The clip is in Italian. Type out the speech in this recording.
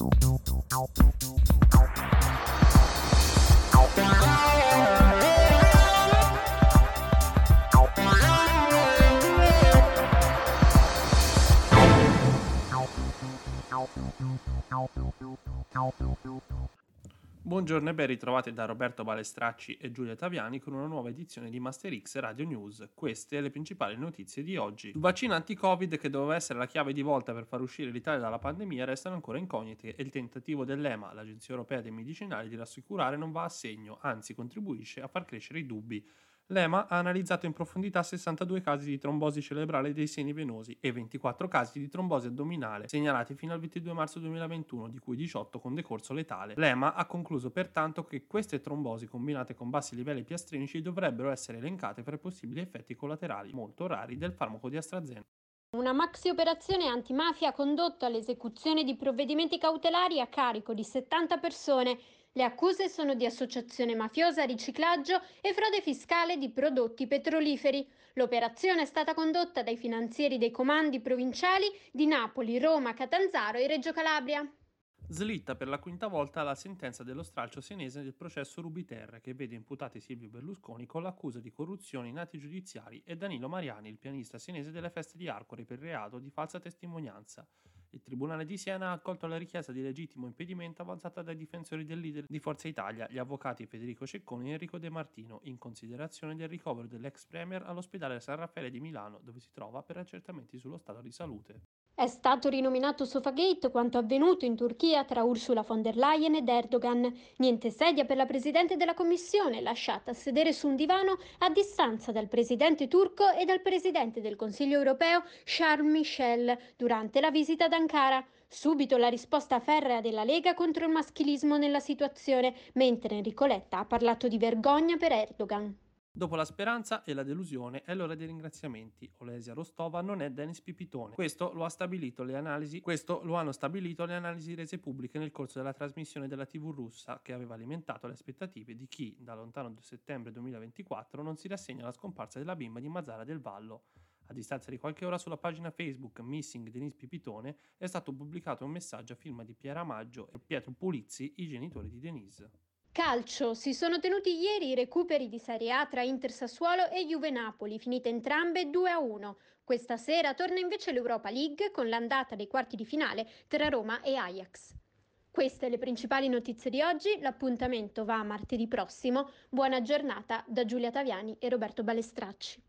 Buongiorno e ben ritrovati da Roberto Balestracci e Giulia Taviani con una nuova edizione di Master X Radio News. Queste le principali notizie di oggi. Il vaccino anti-Covid, che doveva essere la chiave di volta per far uscire l'Italia dalla pandemia, restano ancora incognite e il tentativo dell'EMA, l'Agenzia Europea dei Medicinali, di rassicurare non va a segno, anzi contribuisce a far crescere i dubbi. L'EMA ha analizzato in profondità 62 casi di trombosi cerebrale dei seni venosi e 24 casi di trombosi addominale, segnalati fino al 22 marzo 2021, di cui 18 con decorso letale. L'EMA ha concluso pertanto che queste trombosi, combinate con bassi livelli piastrinici, dovrebbero essere elencate fra i possibili effetti collaterali, molto rari, del farmaco di AstraZeneca. Una maxi operazione antimafia ha condotto all'esecuzione di provvedimenti cautelari a carico di 70 persone. Le accuse sono di associazione mafiosa, riciclaggio e frode fiscale di prodotti petroliferi. L'operazione è stata condotta dai finanzieri dei comandi provinciali di Napoli, Roma, Catanzaro e Reggio Calabria. Slitta per la quinta volta la sentenza dello stralcio senese del processo Rubiter, che vede imputati Silvio Berlusconi con l'accusa di corruzione in atti giudiziari e Danilo Mariani, il pianista senese delle feste di Arcore, per reato di falsa testimonianza. Il Tribunale di Siena ha accolto la richiesta di legittimo impedimento avanzata dai difensori del leader di Forza Italia, gli avvocati Federico Cecconi e Enrico De Martino, in considerazione del ricovero dell'ex premier all'ospedale San Raffaele di Milano, dove si trova per accertamenti sullo stato di salute. È stato rinominato Sofagate quanto avvenuto in Turchia tra Ursula von der Leyen ed Erdogan. Niente sedia per la presidente della commissione, lasciata a sedere su un divano a distanza dal presidente turco e dal presidente del Consiglio europeo Charles Michel durante la visita ad Ankara. Subito la risposta ferrea della Lega contro il maschilismo nella situazione, mentre Enrico Letta ha parlato di vergogna per Erdogan. Dopo la speranza e la delusione è l'ora dei ringraziamenti. Olesia Rostova non è Denis Pipitone. Questo lo hanno stabilito le analisi rese pubbliche nel corso della trasmissione della TV russa, che aveva alimentato le aspettative di chi, da lontano settembre 2024, non si rassegna alla scomparsa della bimba di Mazara del Vallo. A distanza di qualche ora, sulla pagina Facebook Missing Denis Pipitone è stato pubblicato un messaggio a firma di Piera Maggio e Pietro Pulizzi, i genitori di Denise. Calcio, si sono tenuti ieri i recuperi di Serie A tra Inter Sassuolo e Juve Napoli, finite entrambe 2-1. Questa sera torna invece l'Europa League con l'andata dei quarti di finale tra Roma e Ajax. Queste le principali notizie di oggi, l'appuntamento va a martedì prossimo. Buona giornata da Giulia Taviani e Roberto Balestracci.